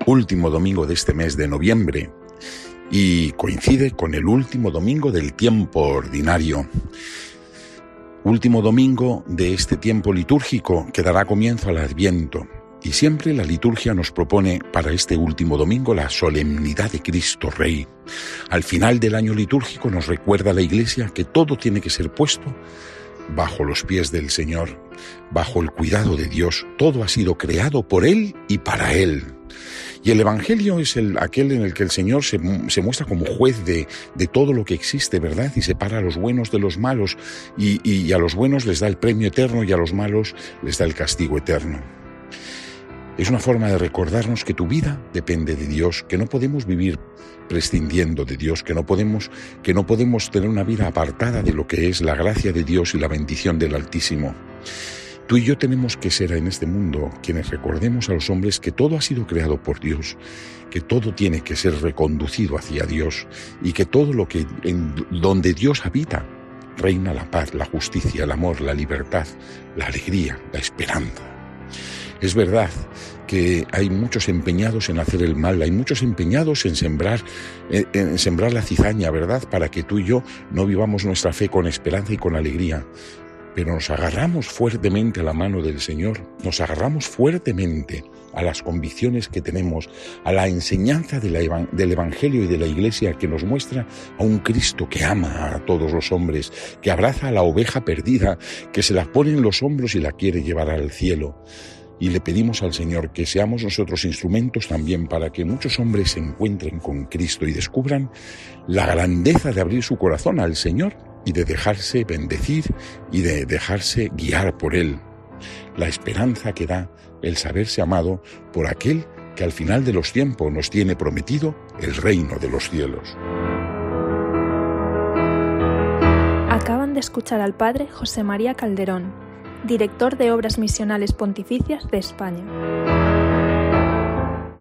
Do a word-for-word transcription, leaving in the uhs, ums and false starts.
último domingo de este mes de noviembre y coincide con el último domingo del tiempo ordinario. Último domingo de este tiempo litúrgico que dará comienzo al Adviento. Y siempre la liturgia nos propone para este último domingo la solemnidad de Cristo Rey. Al final del año litúrgico nos recuerda la Iglesia que todo tiene que ser puesto bajo los pies del Señor, bajo el cuidado de Dios. Todo ha sido creado por Él y para Él. Y el Evangelio es el, aquel en el que el Señor se, se muestra como juez de, de todo lo que existe, ¿verdad? Y separa a los buenos de los malos, y, y, y a los buenos les da el premio eterno y a los malos les da el castigo eterno. Es una forma de recordarnos que tu vida depende de Dios, que no podemos vivir prescindiendo de Dios, que no podemos, que no podemos tener una vida apartada de lo que es la gracia de Dios y la bendición del Altísimo. Tú y yo tenemos que ser en este mundo quienes recordemos a los hombres que todo ha sido creado por Dios, que todo tiene que ser reconducido hacia Dios y que todo lo que en donde Dios habita reina la paz, la justicia, el amor, la libertad, la alegría, la esperanza. Es verdad que hay muchos empeñados en hacer el mal, hay muchos empeñados en sembrar, en, en sembrar la cizaña, ¿verdad? Para que tú y yo no vivamos nuestra fe con esperanza y con alegría. Pero nos agarramos fuertemente a la mano del Señor, nos agarramos fuertemente a las convicciones que tenemos, a la enseñanza de la, del Evangelio y de la Iglesia que nos muestra a un Cristo que ama a todos los hombres, que abraza a la oveja perdida, que se la pone en los hombros y la quiere llevar al cielo. Y le pedimos al Señor que seamos nosotros instrumentos también para que muchos hombres se encuentren con Cristo y descubran la grandeza de abrir su corazón al Señor y de dejarse bendecir y de dejarse guiar por Él. La esperanza que da el saberse amado por aquel que al final de los tiempos nos tiene prometido el reino de los cielos. Acaban de escuchar al Padre José María Calderón, director de Obras Misionales Pontificias de España.